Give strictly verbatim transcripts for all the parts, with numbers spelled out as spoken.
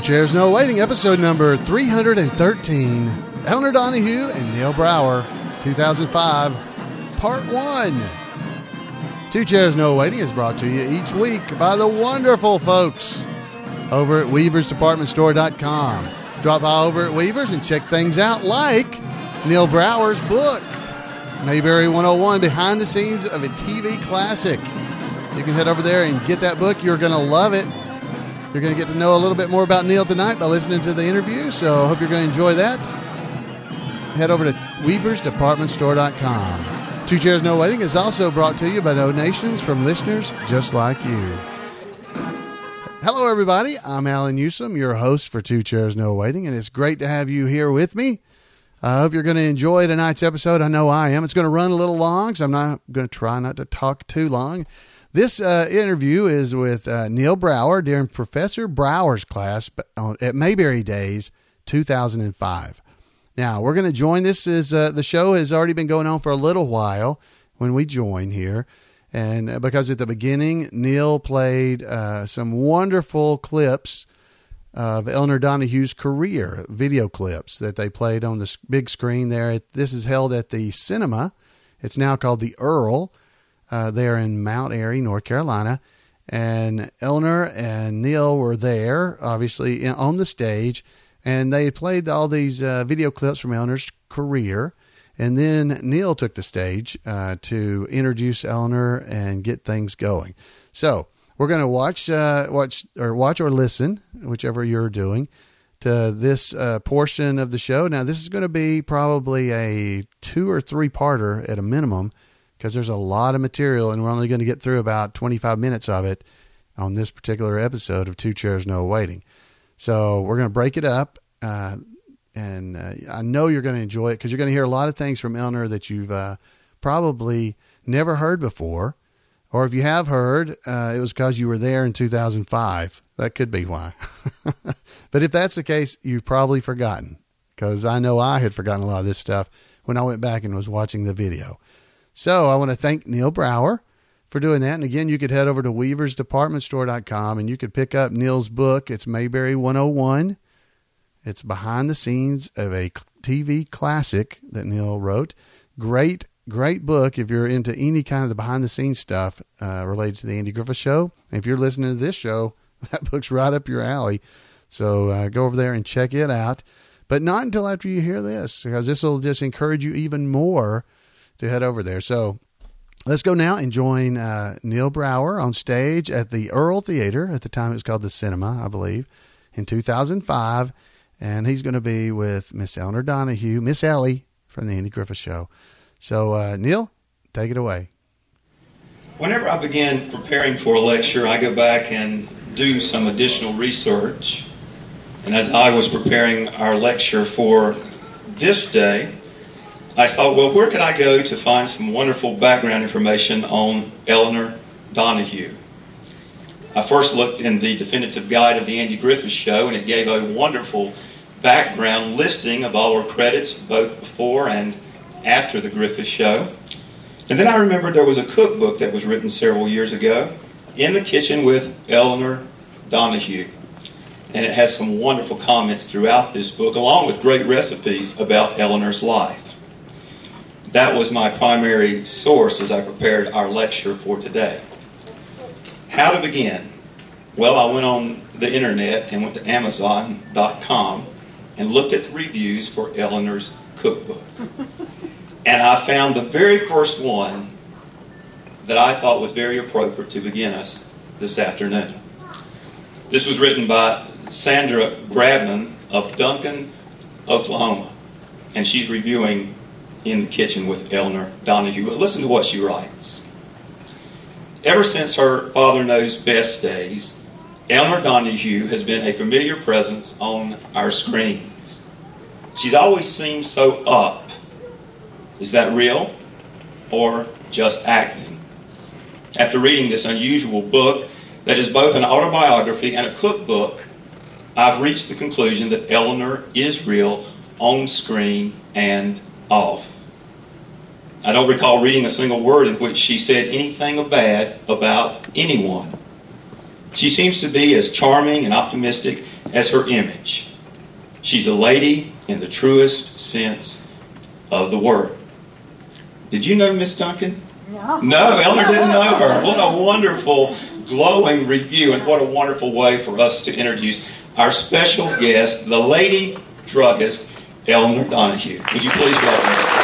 Chairs No Waiting, episode number three hundred thirteen. Eleanor Donahue and Neil Brower, two thousand five, part one. Two Chairs No Waiting is brought to you each week by the wonderful folks over at Weavers Department Store dot com. Drop by over at Weavers and check things out like Neil Brower's book, Mayberry one oh one, Behind the Scenes of a T V Classic. You can head over there and get that book. You're going to love it. You're going to get to know a little bit more about Neil tonight by listening to the interview, so I hope you're going to enjoy that. Head over to Weavers Department Store dot com. Two Chairs No Waiting is also brought to you by donations from listeners just like you. Hello, everybody. I'm Alan Newsom, your host for Two Chairs No Waiting, and it's great to have you here with me. I hope you're going to enjoy tonight's episode. I know I am. It's going to run a little long, so I'm not going to try not to talk too long. This uh, interview is with uh, Neil Brower during Professor Brower's class at Mayberry Days two thousand five. Now, we're going to join. This is uh, the show has already been going on for a little while when we join here. And uh, because at the beginning, Neil played uh, some wonderful clips of Eleanor Donahue's career, video clips that they played on the big screen there. This is held at the cinema. It's now called the Earl. Uh, there in Mount Airy, North Carolina, and Eleanor and Neil were there, obviously, in, on the stage, and they played all these uh, video clips from Eleanor's career, and then Neil took the stage uh, to introduce Eleanor and get things going. So we're going to watch, uh, watch or watch or listen, whichever you're doing, to this uh, portion of the show. Now, this is going to be probably a two or three parter at a minimum, because there's a lot of material, and we're only going to get through about twenty-five minutes of it on this particular episode of Two Chairs No Waiting. So we're going to break it up, uh, and uh, I know you're going to enjoy it because you're going to hear a lot of things from Eleanor that you've uh, probably never heard before, or if you have heard, uh, it was because you were there in two thousand five. That could be why. But if that's the case, you've probably forgotten, because I know I had forgotten a lot of this stuff when I went back and was watching the video. So I want to thank Neil Brower for doing that. And again, you could head over to Weavers Department Store dot com and you could pick up Neil's book. It's Mayberry one oh one. It's behind the scenes of a T V classic that Neil wrote. Great, great book if you're into any kind of the behind the scenes stuff uh, related to the Andy Griffith Show. And if you're listening to this show, that book's right up your alley. So uh, go over there and check it out. But not until after you hear this, because this will just encourage you even more to head over there. So let's go now and join uh, Neil Brower on stage at the Earl Theater. At the time it was called the Cinema, I believe, in two thousand five. And he's going to be with Miss Eleanor Donahue, Miss Ellie from the Andy Griffith Show. So uh, Neil, take it away. Whenever I begin preparing for a lecture, I go back and do some additional research. And as I was preparing our lecture for this day, I thought, well, where could I go to find some wonderful background information on Eleanor Donahue? I first looked in the definitive guide of the Andy Griffith Show, and it gave a wonderful background listing of all her credits, both before and after the Griffith Show. And then I remembered there was a cookbook that was written several years ago, In the Kitchen with Eleanor Donahue. And it has some wonderful comments throughout this book, along with great recipes about Eleanor's life. That was my primary source as I prepared our lecture for today. How to begin? Well, I went on the internet and went to Amazon dot com and looked at the reviews for Eleanor's cookbook. And I found the very first one that I thought was very appropriate to begin us this afternoon. This was written by Sandra Grabman of Duncan, Oklahoma. And she's reviewing In the Kitchen with Eleanor Donahue. But listen to what she writes. Ever since her Father Knows Best days, Eleanor Donahue has been a familiar presence on our screens. She's always seemed so up. Is that real or just acting? After reading this unusual book that is both an autobiography and a cookbook, I've reached the conclusion that Eleanor is real on screen and off. I don't recall reading a single word in which she said anything bad about anyone. She seems to be as charming and optimistic as her image. She's a lady in the truest sense of the word. Did you know Miss Duncan? No. No, Eleanor didn't know her. What a wonderful, glowing review, and what a wonderful way for us to introduce our special guest, the lady druggist, Eleanor Donahue. Would you please welcome her?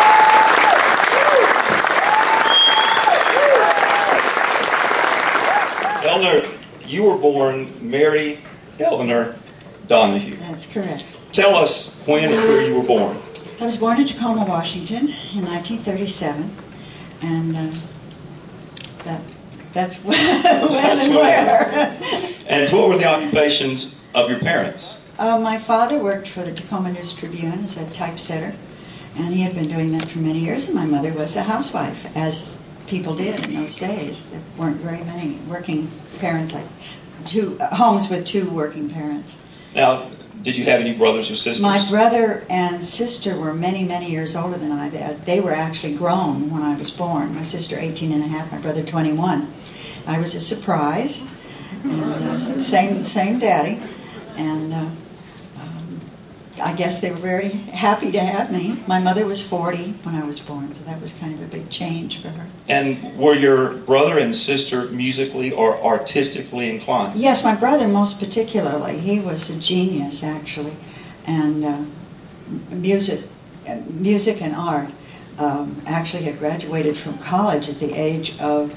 Eleanor, you were born Mary Eleanor Donahue. That's correct. Tell us when and where you were born. I was born in Tacoma, Washington in nineteen thirty-seven, and uh, that that's when That's and where. where. And what were the occupations of your parents? Uh, my father worked for the Tacoma News Tribune as a typesetter, and he had been doing that for many years, and my mother was a housewife, as people did in those days. There weren't very many working parents, like two uh, homes with two working parents. Now, did you have any brothers or sisters? My brother and sister were many, many years older than I. They, they were actually grown when I was born. My sister eighteen and a half, my brother twenty-one. I was a surprise. And, uh, same same daddy. And uh, um, I guess they were very happy to have me. My mother was forty when I was born, so that was kind of a big change for her. And were your brother and sister musically or artistically inclined? Yes, my brother most particularly. He was a genius, actually. And uh, music, music and art. Um, actually had graduated from college at the age of,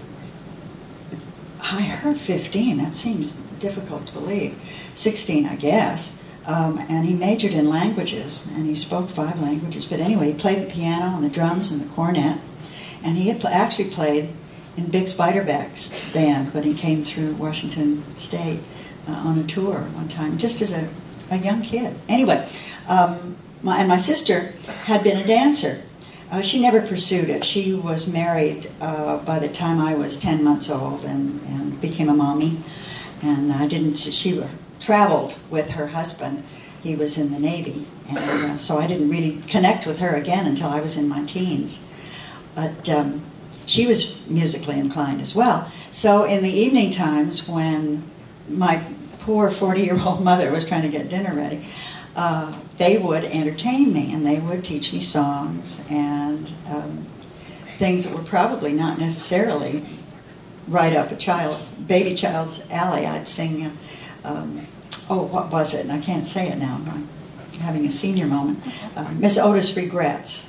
I heard fifteen. That seems difficult to believe. sixteen, I guess. Um, and he majored in languages, and he spoke five languages. But anyway, he played the piano and the drums and the cornet. And he had pl- actually played in Big Spiderback's band when he came through Washington State uh, on a tour one time, just as a, a young kid. Anyway, um, my, and my sister had been a dancer. Uh, she never pursued it. She was married uh, by the time I was ten months old and, and became a mommy. And I didn't, she traveled with her husband. He was in the Navy. And uh, so I didn't really connect with her again until I was in my teens. But um, she was musically inclined as well. So in the evening times when my poor forty-year-old mother was trying to get dinner ready, uh, they would entertain me, and they would teach me songs and um, things that were probably not necessarily right up a child's, baby child's alley. I'd sing, uh, um, oh, what was it? And I can't say it now. I'm having a senior moment. Uh, Miss Otis Regrets.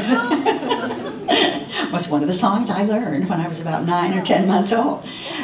Was one of the songs I learned when I was about nine or ten months old.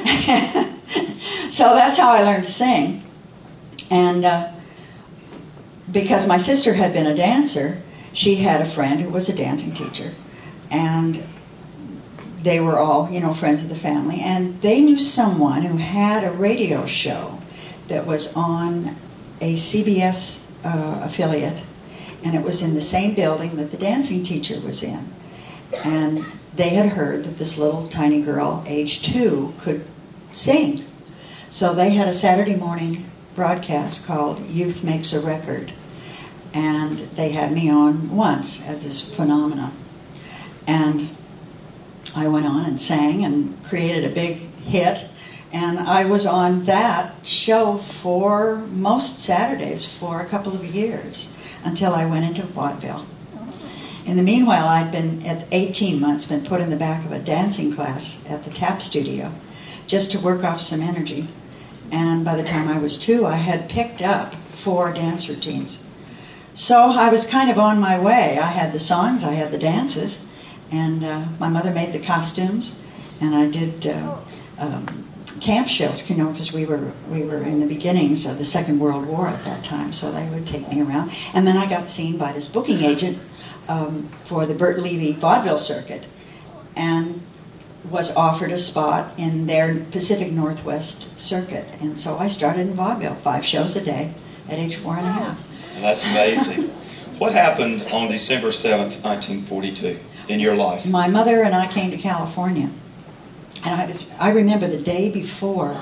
So that's how I learned to sing. And uh, because my sister had been a dancer, she had a friend who was a dancing teacher. And they were all, you know, friends of the family. And they knew someone who had a radio show that was on a C B S uh, affiliate. And it was in the same building that the dancing teacher was in. And they had heard that this little tiny girl, age two, could sing. So they had a Saturday morning broadcast called Youth Makes a Record. And they had me on once as this phenomenon. And I went on and sang and created a big hit. And I was on that show for most Saturdays for a couple of years until I went into vaudeville. In the meanwhile, I'd been, at eighteen months, been put in the back of a dancing class at the Tap Studio just to work off some energy. And by the time I was two, I had picked up four dance routines. So I was kind of on my way. I had the songs, I had the dances, and uh, my mother made the costumes, and I did uh, um, camp shows, you know, because we were we were in the beginnings of the Second World War at that time, so they would take me around. And then I got seen by this booking agent um, for the Bert Levy vaudeville circuit, and was offered a spot in their Pacific Northwest circuit. And so I started in vaudeville, five shows a day at age four and a half. That's amazing. What happened on December seventh, nineteen forty-two in your life? My mother and I came to California. And I, was, I remember the day before,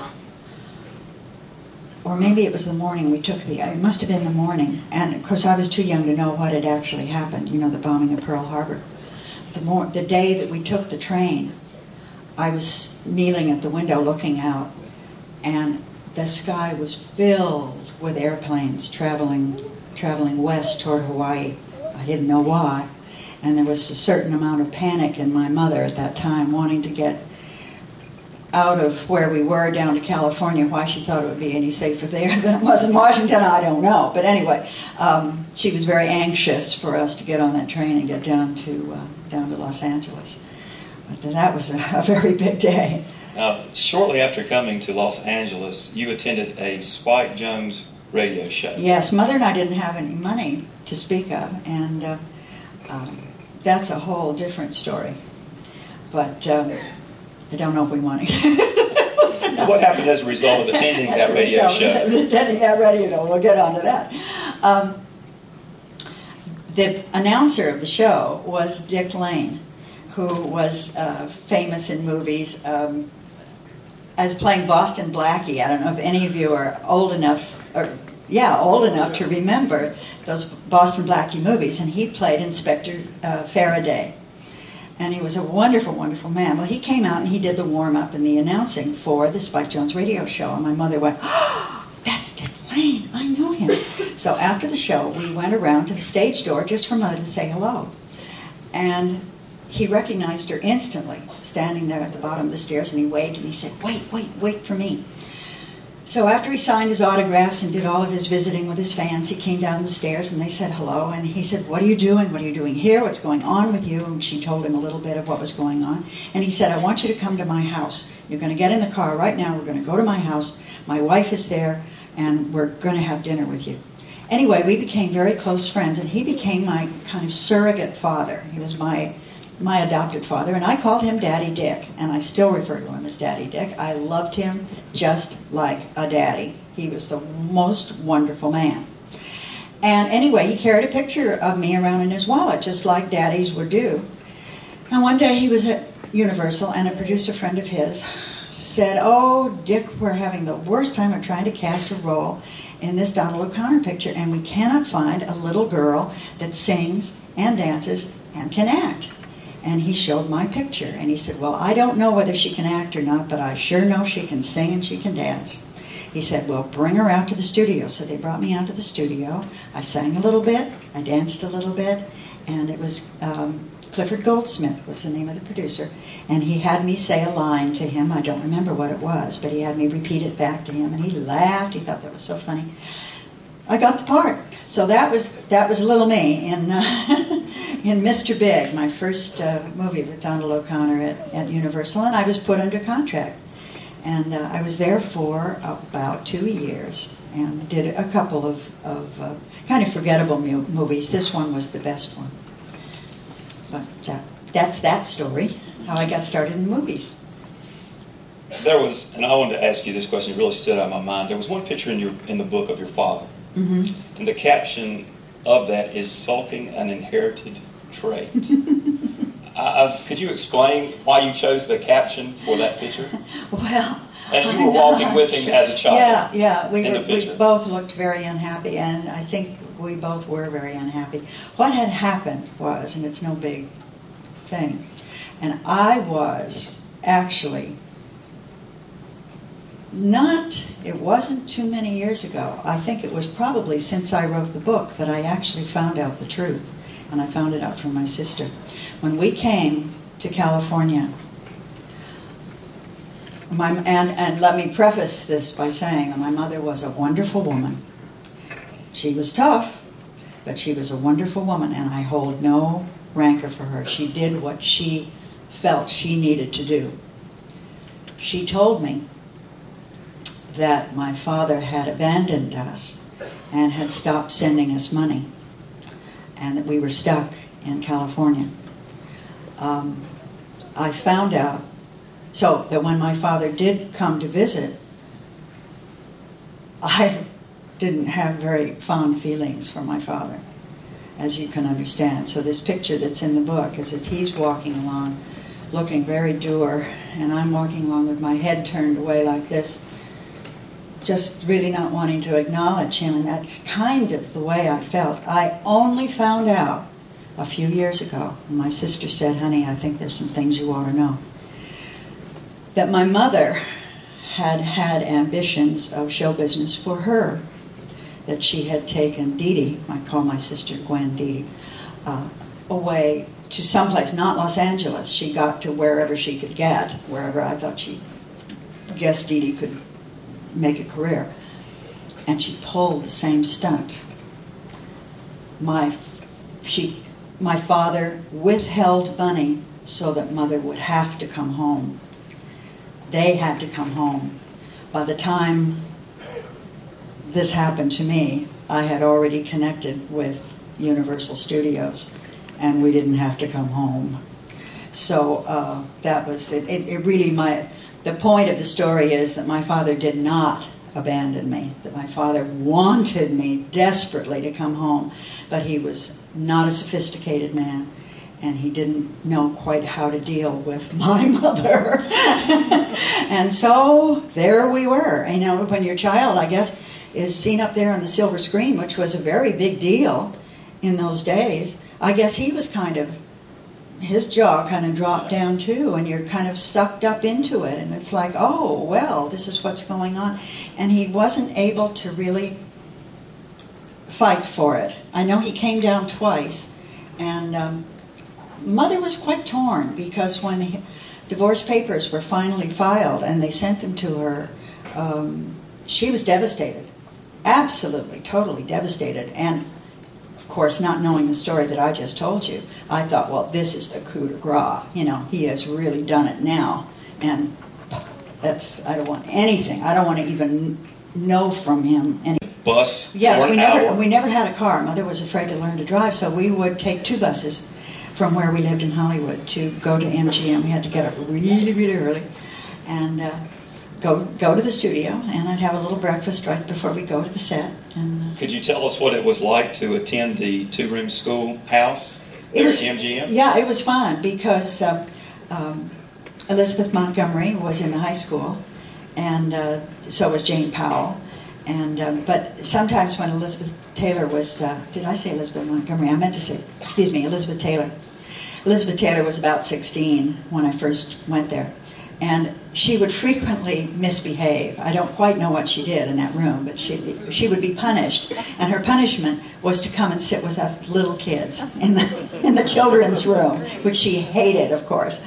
or maybe it was the morning we took the, it must have been the morning. And of course I was too young to know what had actually happened, you know, the bombing of Pearl Harbor. The, more, the day that we took the train, I was kneeling at the window looking out, and the sky was filled with airplanes traveling traveling west toward Hawaii. I didn't know why. And there was a certain amount of panic in my mother at that time, wanting to get out of where we were down to California. Why she thought it would be any safer there than it was in Washington, I don't know. But anyway, um, she was very anxious for us to get on that train and get down to uh, down to Los Angeles. But that was a, a very big day. Now, shortly after coming to Los Angeles, you attended a Spike Jones radio show. Yes, Mother and I didn't have any money to speak of, and uh, um, that's a whole different story. But um, I don't know if we want to. No. What happened as a result of attending that radio show? Attending that radio show, we'll get on to that. Um, the announcer of the show was Dick Lane, who was uh, famous in movies um, as playing Boston Blackie. I don't know if any of you are old enough, or yeah, old enough to remember those Boston Blackie movies. And he played Inspector uh, Faraday. And he was a wonderful, wonderful man. Well, he came out and he did the warm-up and the announcing for the Spike Jones radio show. And my mother went, "Oh, that's Dick Lane. I know him." So after the show, we went around to the stage door just for Mother to say hello. And he recognized her instantly, standing there at the bottom of the stairs, and he waved and he said, "Wait, wait, wait for me." So after he signed his autographs and did all of his visiting with his fans, he came down the stairs and they said hello. And he said, "What are you doing? What are you doing here? What's going on with you?" And she told him a little bit of what was going on. And he said, "I want you to come to my house. You're going to get in the car right now. We're going to go to my house. My wife is there, and we're going to have dinner with you." Anyway, we became very close friends, and he became my kind of surrogate father. He was my my adopted father, and I called him Daddy Dick, and I still refer to him as Daddy Dick. I loved him just like a daddy. He was the most wonderful man. And anyway, he carried a picture of me around in his wallet, just like daddies would do. And one day he was at Universal, and a producer friend of his said, "Oh, Dick, we're having the worst time of trying to cast a role in this Donald O'Connor picture, and we cannot find a little girl that sings and dances and can act." And he showed my picture, and he said, "Well, I don't know whether she can act or not, but I sure know she can sing and she can dance." He said, "Well, bring her out to the studio." So they brought me out to the studio. I sang a little bit, I danced a little bit, and it was um, Clifford Goldsmith was the name of the producer, and he had me say a line to him. I don't remember what it was, but he had me repeat it back to him, and he laughed. He thought that was so funny. I got the part. So that was that was little me in uh, in Mister Big, my first uh, movie with Donald O'Connor at, at Universal, and I was put under contract. And uh, I was there for about two years and did a couple of, of uh, kind of forgettable mu- movies. This one was the best one. But that, that's that story, how I got started in movies. There was, and I wanted to ask you this question, it really stood out in my mind. There was one picture in your in the book of your father. Mm-hmm. And the caption of that is "Sulking an Inherited Trait." uh, could you explain why you chose the caption for that picture? Well, and you were walking not. with him as a child. Yeah, yeah. We, in were, the picture. we both looked very unhappy, and I think we both were very unhappy. What had happened was, and it's no big thing, and I was actually not, it wasn't too many years ago. I think it was probably since I wrote the book that I actually found out the truth. And I found it out from my sister. When we came to California, my, and, and let me preface this by saying that my mother was a wonderful woman. She was tough, but she was a wonderful woman, and I hold no rancor for her. She did what she felt she needed to do. She told me that my father had abandoned us and had stopped sending us money, and that we were stuck in California. Um, I found out, so that when my father did come to visit, I didn't have very fond feelings for my father, as you can understand. So this picture that's in the book is as he's walking along, looking very dour, and I'm walking along with my head turned away like this, just really not wanting to acknowledge him, and that's kind of the way I felt. I only found out a few years ago, and my sister said, "Honey, I think there's some things you ought to know," that my mother had had ambitions of show business for her, that she had taken Dee Dee, I call my sister Gwen Dee Dee, uh, away to someplace, not Los Angeles. She got to wherever she could get, wherever I thought she guessed Dee Dee could make a career. And she pulled the same stunt. My, she, my father withheld money so that Mother would have to come home. They had to come home. By the time this happened to me, I had already connected with Universal Studios, and we didn't have to come home. So uh, that was it, it. It really, my the point of the story is that my father did not abandon me. That my father wanted me desperately to come home, but he was not a sophisticated man, and he didn't know quite how to deal with my mother. And so there we were. You know, when your child, I guess, is seen up there on the silver screen, which was a very big deal in those days, I guess he was kind of, his jaw kind of dropped down too, and you're kind of sucked up into it, and it's like, oh, well, this is what's going on. And he wasn't able to really fight for it. I know he came down twice, and um, Mother was quite torn, because when he, divorce papers were finally filed and they sent them to her, um, she was devastated. Absolutely, totally devastated. And of course, not knowing the story that I just told you, I thought, well, this is the coup de grace. You know, he has really done it now. And that's, I don't want anything. I don't want to even know from him any. Bus Yes, for an we never, hour. we never had a car. Mother was afraid to learn to drive, so we would take two buses from where we lived in Hollywood to go to M G M. We had to get up really, really early and uh, go go to the studio, and I'd have a little breakfast right before we go to the set. And, uh, Could you tell us what it was like to attend the two-room schoolhouse there it was, at M G M? Yeah, it was fun because uh, um, Elizabeth Montgomery was in the high school, and uh, so was Jane Powell. And um, but sometimes when Elizabeth Taylor was, uh, did I say Elizabeth Montgomery? I meant to say, excuse me, Elizabeth Taylor. Elizabeth Taylor was about sixteen when I first went there. And she would frequently misbehave. I don't quite know what she did in that room, but she she would be punished. And her punishment was to come and sit with us little kids in the, in the children's room, which she hated, of course.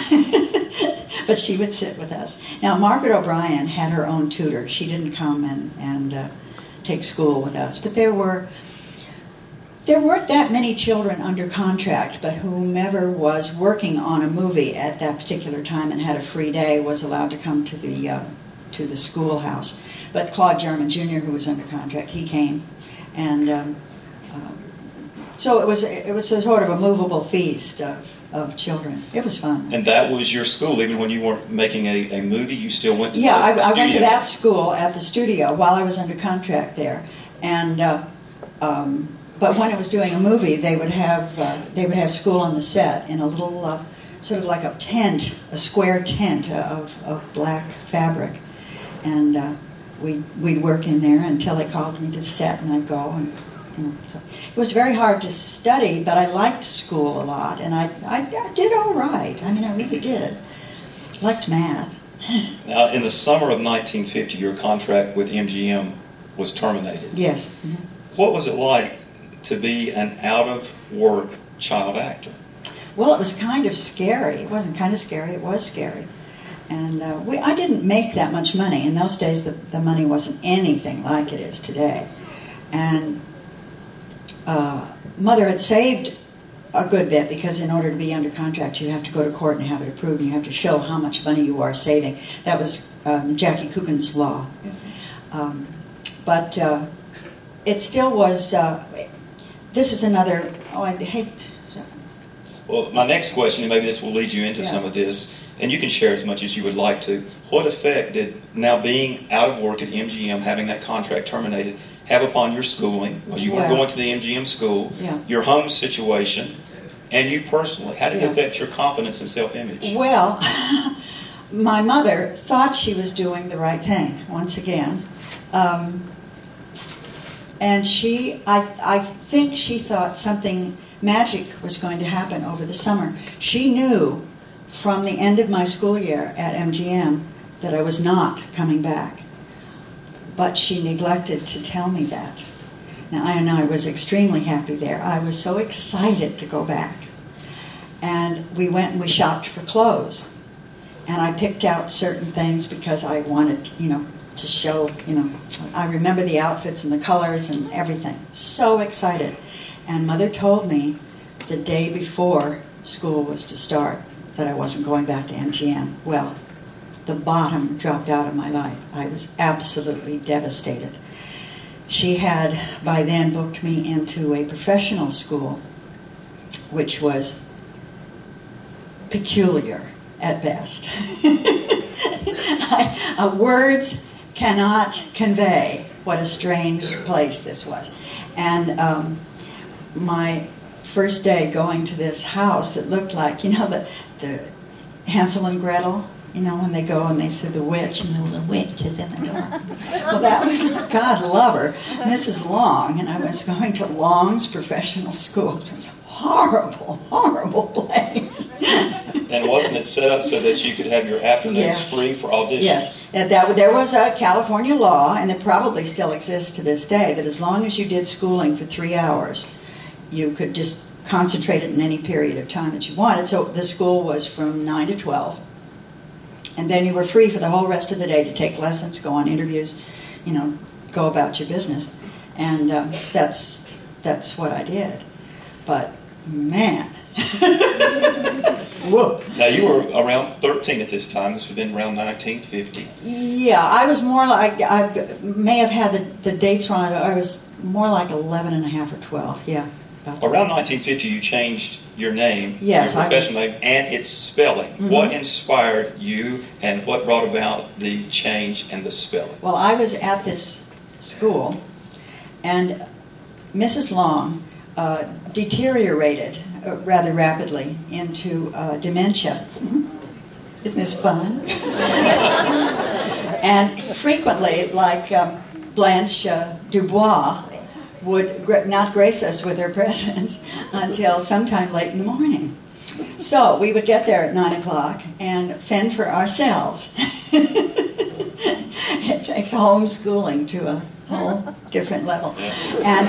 But she would sit with us. Now, Margaret O'Brien had her own tutor. She didn't come and, and uh, take school with us. But there were there weren't that many children under contract, but whomever was working on a movie at that particular time and had a free day was allowed to come to the uh, to the schoolhouse. But Claude German Junior, who was under contract, he came, and um, uh, so it was it was a sort of a movable feast of. of children. It was fun. And that was your school, even when you weren't making a, a movie, you still went to yeah, the I, I studio? went to that school at the studio while I was under contract there. And uh, um, but when it was doing a movie, they would have uh, they would have school on the set in a little uh, sort of like a tent, a square tent of, of black fabric, and uh, we we'd work in there until they called me to the set, and I'd go and. You know, so it was very hard to study, but I liked school a lot, and I, I, I did all right. I mean, I really did. Liked math. Now, in the summer of nineteen fifty, your contract with M G M was terminated. Yes. Mm-hmm. What was it like to be an out-of-work child actor? Well, it was kind of scary. It wasn't kind of scary. It was scary. And uh, we, I didn't make that much money. In those days, the, the money wasn't anything like it is today. And Uh, Mother had saved a good bit, because in order to be under contract, you have to go to court and have it approved, and you have to show how much money you are saving. That was um, Jackie Coogan's law. Um, but uh, it still was, uh, this is another, oh, I hate... Well, my next question, and maybe this will lead you into Yeah. some of this, and you can share as much as you would like to. What effect did now being out of work at M G M, having that contract terminated, have upon your schooling? Well, you were Well, going to the M G M school, yeah. your home situation, and you personally. How did Yeah. it affect your confidence and self-image? Well, my mother thought she was doing the right thing, once again. Um, and she, I, I think she thought something magic was going to happen over the summer. She knew from the end of my school year at M G M that I was not coming back. but she neglected to tell me that. Now, I, and I was extremely happy there. I was so excited to go back. And we went and we shopped for clothes. And I picked out certain things because I wanted, you know, to show, you know, I remember the outfits and the colors and everything. So excited. And Mother told me the day before school was to start that I wasn't going back to M G M. Well, the bottom dropped out of my life. I was absolutely devastated. She had by then booked me into a professional school, which was peculiar at best. I, uh, words cannot convey what a strange place this was. And um, my first day going to this house that looked like, you know, the, the Hansel and Gretel, you know, when they go and they see the witch, and the little witch is in the door. Well, that was, God love her, Missus Long, and I was going to Long's professional school. It was a horrible, horrible place. And wasn't it set up so that you could have your afternoons Yes. free for auditions? Yes. That, that, there was a California law, and it probably still exists to this day, that as long as you did schooling for three hours, you could just concentrate it in any period of time that you wanted. So the school was from nine to twelve. And then you were free for the whole rest of the day to take lessons, go on interviews, you know, go about your business. And uh, that's that's what I did. But, man. Whoa. Now, you were around thirteen at this time. This would have been around nineteen fifty. Yeah, I was more like, I may have had the, the dates wrong. I was more like eleven and a half or twelve, yeah. Around nineteen fifty, you changed your name, Yes, your I- professional name, and its spelling. Mhm. What inspired you, and what brought about the change and the spelling? Well, I was at this school, and Missus Long uh, deteriorated uh, rather rapidly into uh, dementia. Isn't this fun? And frequently, like um, Blanche uh, Dubois, would gra- not grace us with her presence until sometime late in the morning. So we would get there at nine o'clock and fend for ourselves. It takes homeschooling to a whole different level. And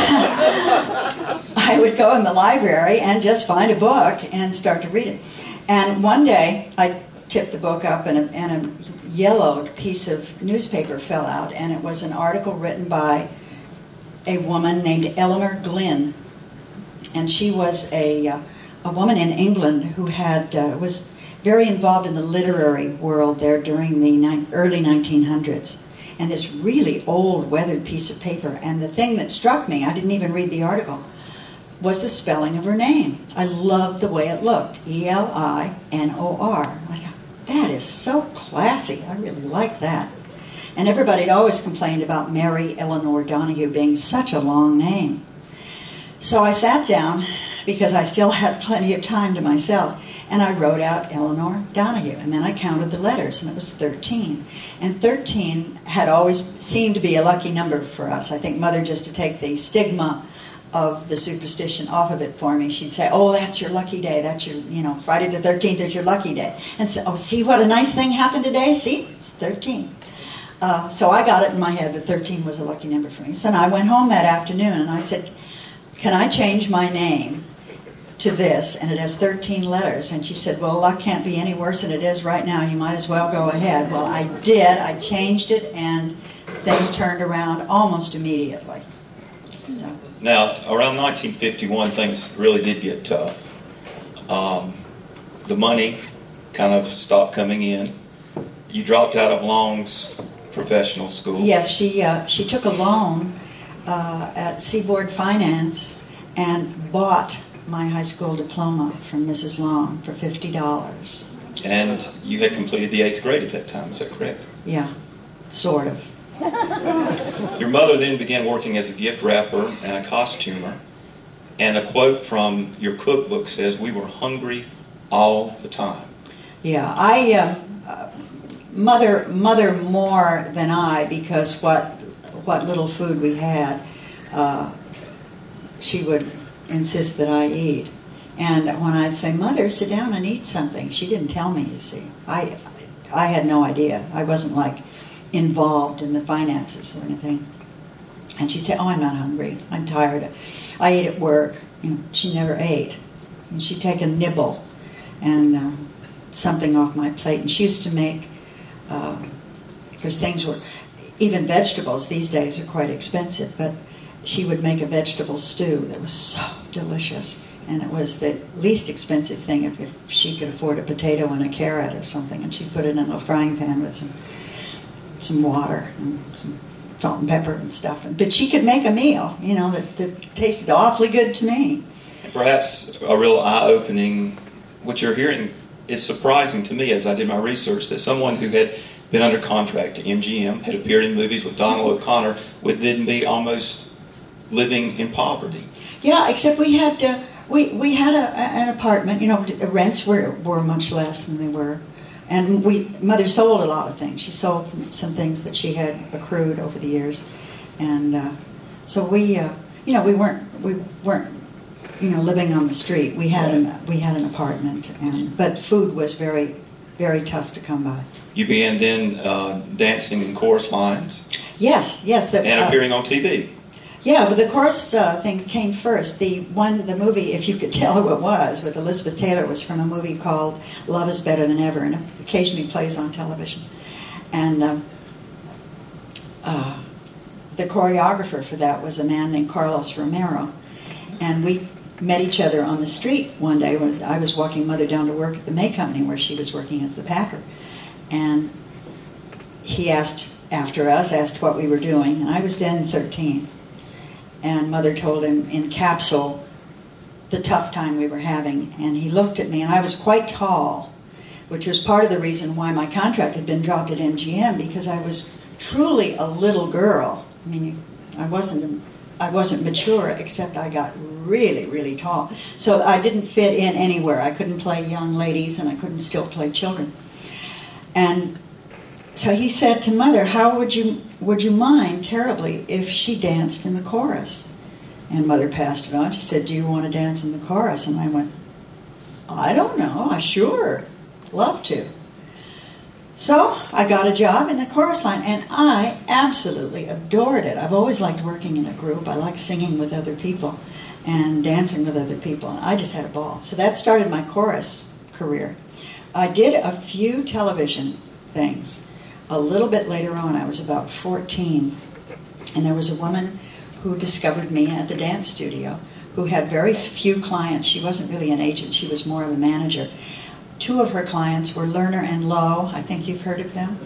I would go in the library and just find a book and start to read it. And one day I tipped the book up and a, and a yellowed piece of newspaper fell out, and it was an article written by a woman named Eleanor Glynn, and she was a uh, a woman in England who had uh, was very involved in the literary world there during the ni- early nineteen hundreds. And this really old, weathered piece of paper. And the thing that struck me, I didn't even read the article, was the spelling of her name. I loved the way it looked, E L I N O R. I thought, that is so classy. I really like that. And everybody had always complained about Mary Eleanor Donahue being such a long name. So I sat down, because I still had plenty of time to myself, and I wrote out Eleanor Donahue. And then I counted the letters, and it was thirteen. And thirteen had always seemed to be a lucky number for us. I think Mother, just to take the stigma of the superstition off of it for me, she'd say, oh, that's your lucky day. That's your, you know, Friday the thirteenth is your lucky day. And so, oh, see what a nice thing happened today? See, it's thirteen. Uh, so I got it in my head that thirteen was a lucky number for me. So I went home that afternoon and I said, can I change my name to this? And it has thirteen letters. And she said, well, luck can't be any worse than it is right now. You might as well go ahead. Well, I did. I changed it, and things turned around almost immediately. So. Now, around nineteen fifty-one, things really did get tough. Um, the money kind of stopped coming in. You dropped out of Long's professional school. Yes, she uh, she took a loan uh, at Seaboard Finance and bought my high school diploma from Missus Long for fifty dollars. And you had completed the eighth grade at that time, is that correct? Yeah, sort of. Your mother then began working as a gift wrapper and a costumer. And a quote from your cookbook says, we were hungry all the time. Yeah, I... Uh, uh, Mother, mother more than I, because what what little food we had, uh, she would insist that I eat. And when I'd say, Mother, sit down and eat something, she didn't tell me, you see. I I had no idea. I wasn't like involved in the finances or anything. And she'd say, "Oh, I'm not hungry. I'm tired. I ate at work." You know, she never ate. And she'd take a nibble and uh, something off my plate. And she used to make, uh, because things were, even vegetables these days are quite expensive, but she would make a vegetable stew that was so delicious. And it was the least expensive thing if, if she could afford a potato and a carrot or something. And she'd put it in a frying pan with some some water and some salt and pepper and stuff. But she could make a meal, you know, that, that tasted awfully good to me. Perhaps a real eye-opening, what you're hearing is surprising to me as I did my research, that someone who had been under contract to M G M, had appeared in movies with Donald O'Connor, would then be almost living in poverty. Yeah, except we had uh, we we had a, an apartment. You know, rents were were much less than they were, and we Mother sold a lot of things. She sold some things that she had accrued over the years, and uh, so we uh, you know we weren't we weren't you know living on the street. We had an we had an apartment, and but food was very very tough to come by. You began then uh, dancing in chorus lines. Yes, yes, the, and uh, appearing on T V. Yeah, but the chorus uh, thing came first. The one, the movie, if you could tell who it was, with Elizabeth Taylor, was from a movie called Love Is Better Than Ever, and it occasionally plays on television. And uh, uh, the choreographer for that was a man named Carlos Romero. And we met each other on the street one day when I was walking Mother down to work at the May Company, where she was working as the packer. And he asked after us, asked what we were doing, and I was then thirteen. And Mother told him in capsule the tough time we were having. And he looked at me, and I was quite tall, which was part of the reason why my contract had been dropped at M G M, because I was truly a little girl. I mean, I wasn't I wasn't mature, except I got really, really tall. So I didn't fit in anywhere. I couldn't play young ladies, and I couldn't still play children. And so he said to Mother, how would you would you mind terribly if she danced in the chorus? And Mother passed it on. She said, do you want to dance in the chorus? And I went, I don't know. I sure love to. So I got a job in the chorus line, and I absolutely adored it. I've always liked working in a group. I like singing with other people and dancing with other people. I just had a ball. So that started my chorus career. I did a few television things. A little bit later on, I was about fourteen, and there was a woman who discovered me at the dance studio who had very few clients. She wasn't really an agent. She was more of a manager. Two of her clients were Lerner and Lowe. I think you've heard of them.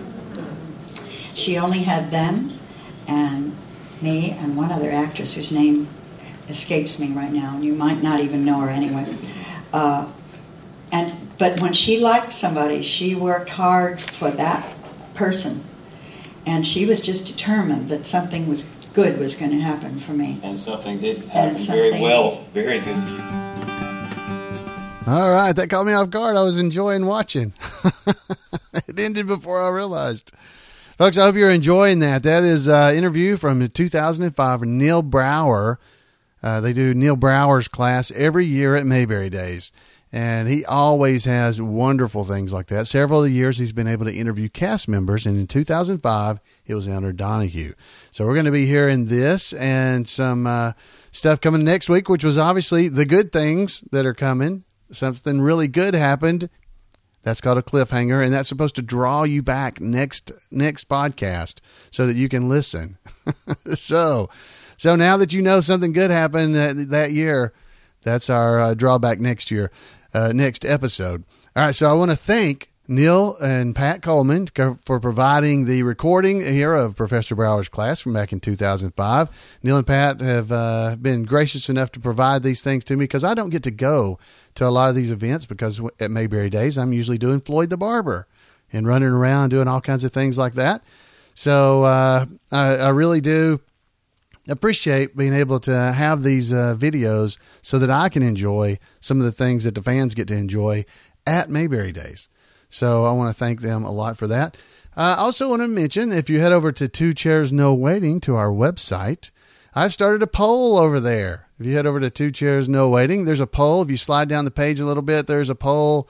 She only had them and me and one other actress whose name escapes me right now, and you might not even know her anyway. Uh, and but when she liked somebody, she worked hard for that person, and she was just determined that something was good was going to happen for me. And something did happen very well, very good for you. All right, that caught me off guard. I was enjoying watching. It ended before I realized. Folks, I hope you're enjoying that. That is an interview from two thousand five, Neil Brower. Uh, they do Neil Brower's class every year at Mayberry Days. And he always has wonderful things like that. Several of the years he's been able to interview cast members, and in two thousand five, it was Eleanor Donahue. So we're going to be hearing this and some uh, stuff coming next week, which was obviously the good things that are coming. Something really good happened. That's called a cliffhanger, and that's supposed to draw you back next next podcast so that you can listen. so, so now that you know something good happened that, that year, that's our uh, drawback next year. Uh, next episode. All right, so I want to thank Neil and Pat Coleman for providing the recording here of Professor Brower's class from back in two thousand five. Neil and Pat have uh, been gracious enough to provide these things to me because I don't get to go to a lot of these events because at Mayberry Days, I'm usually doing Floyd the Barber and running around doing all kinds of things like that. So uh, I, I really do appreciate being able to have these uh, videos so that I can enjoy some of the things that the fans get to enjoy at Mayberry Days. So I want to thank them a lot for that. I uh, also want to mention, if you head over to Two Chairs No Waiting to our website, I've started a poll over there. If you head over to Two Chairs No Waiting, there's a poll. If you slide down the page a little bit, there's a poll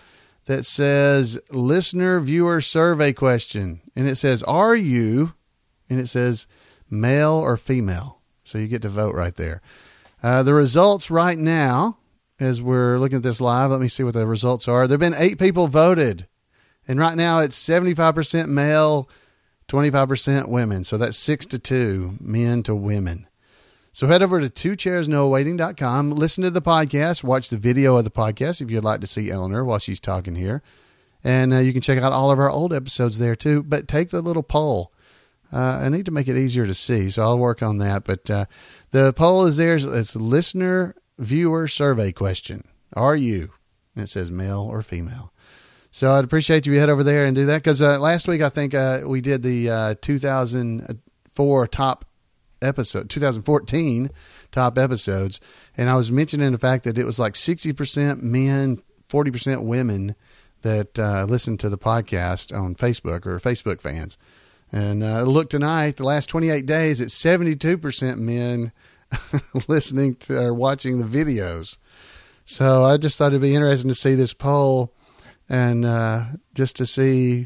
that says listener viewer survey question. And it says, are you, and it says male or female. So you get to vote right there. Uh, the results right now, as we're looking at this live, let me see what the results are. There have been eight people voted. And right now it's seventy-five percent male, twenty-five percent women. So that's six to two, men to women. So head over to two chairs no waiting dot com, listen to the podcast, watch the video of the podcast if you'd like to see Eleanor while she's talking here. And uh, you can check out all of our old episodes there too. But take the little poll. Uh, I need to make it easier to see, so I'll work on that. But uh, the poll is there. It's listener viewer survey question. Are you? And it says male or female. So I'd appreciate you head over there and do that, because uh, last week I think uh, we did the uh, two thousand four top episode, two thousand fourteen top episodes, and I was mentioning the fact that it was like sixty percent men, forty percent women that uh, listened to the podcast on Facebook or Facebook fans. And uh, look tonight, the last twenty-eight days, it's seventy-two percent men listening to or watching the videos. So I just thought it'd be interesting to see this poll. And uh, just to see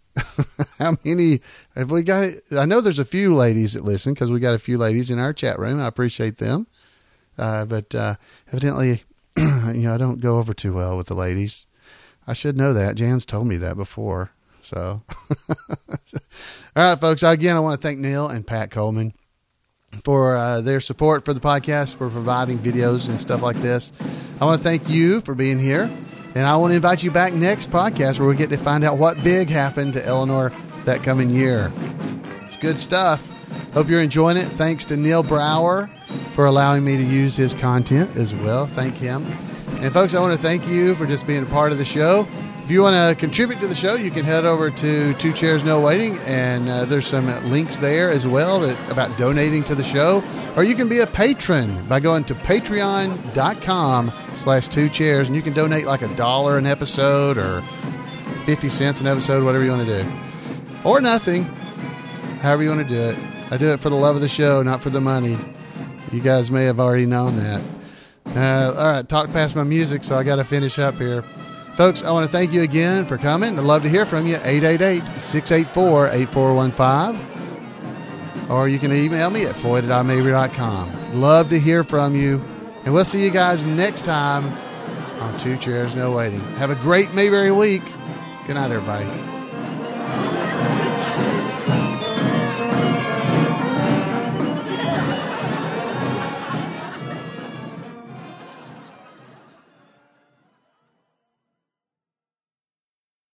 how many, have we got it? I know there's a few ladies that listen, because we got a few ladies in our chat room. I appreciate them. Uh, but uh, evidently, you know, I don't go over too well with the ladies. I should know that. Jan's told me that before. So, all right, folks. Again, I want to thank Neil and Pat Coleman for uh, their support for the podcast, for providing videos and stuff like this. I want to thank you for being here. And I want to invite you back next podcast where we get to find out what big happened to Eleanor that coming year. It's good stuff. Hope you're enjoying it. Thanks to Neil Brower for allowing me to use his content as well. Thank him. And folks, I want to thank you for just being a part of the show. If you want to contribute to the show, you can head over to Two Chairs No Waiting, and uh, there's some links there as well that, about donating to the show. Or you can be a patron by going to patreon.com slash two chairs, and you can donate like a dollar an episode or fifty cents an episode, whatever you want to do. Or nothing, however you want to do it. I do it for the love of the show, not for the money. You guys may have already known that. Uh, all right, talk past my music, so I got to finish up here. Folks, I want to thank you again for coming. I'd love to hear from you. eight eight eight, six eight four, eight four one five. Or you can email me at floyd at i mabry dot com. Love to hear from you. And we'll see you guys next time on Two Chairs No Waiting. Have a great Mayberry week. Good night, everybody.